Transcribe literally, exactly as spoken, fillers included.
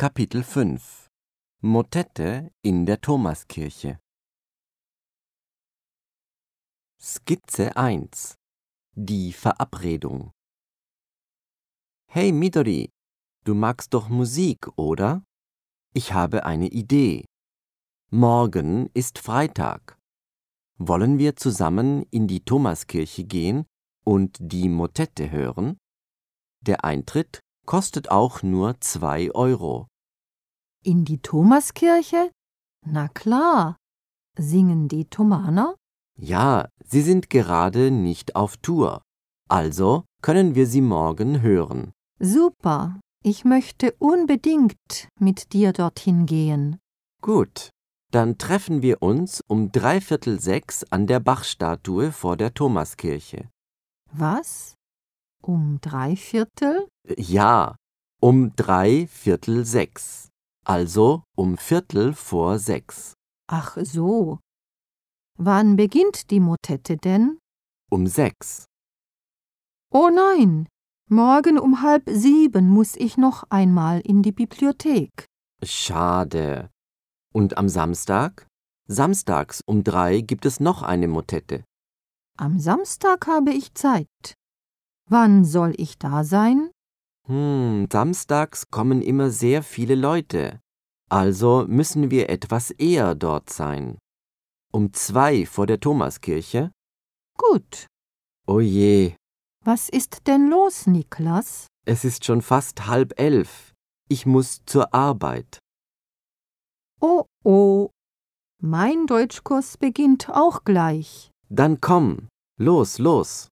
Kapitel fünf Motette in der Thomaskirche. Skizze eins Die Verabredung. Hey Midori, du magst doch Musik, oder? Ich habe eine Idee. Morgen ist Freitag. Wollen wir zusammen in die Thomaskirche gehen und die Motette hören? Der Eintritt kostet auch nur zwei Euro. In die Thomaskirche? Na klar. Singen die Thomaner? Ja, sie sind gerade nicht auf Tour. Also können wir sie morgen hören. Super. Ich möchte unbedingt mit dir dorthin gehen. Gut, dann treffen wir uns um dreiviertel sechs an der Bachstatue vor der Thomaskirche. Was? Um drei Viertel? Ja, um dreiviertel sechs. Also um Viertel vor sechs. Ach so. Wann beginnt die Motette denn? Um sechs. Oh nein, morgen um halb sieben muss ich noch einmal in die Bibliothek. Schade. Und am Samstag? Samstags um drei gibt es noch eine Motette. Am Samstag habe ich Zeit. Wann soll ich da sein? Hm, samstags kommen immer sehr viele Leute. Also müssen wir etwas eher dort sein. Um zwei vor der Thomaskirche? Gut. Oh je, Was ist denn los, Niklas? es ist schon fast halb elf. Ich muss zur Arbeit. Oh, oh. Mein Deutschkurs beginnt auch gleich. Dann komm, los, los.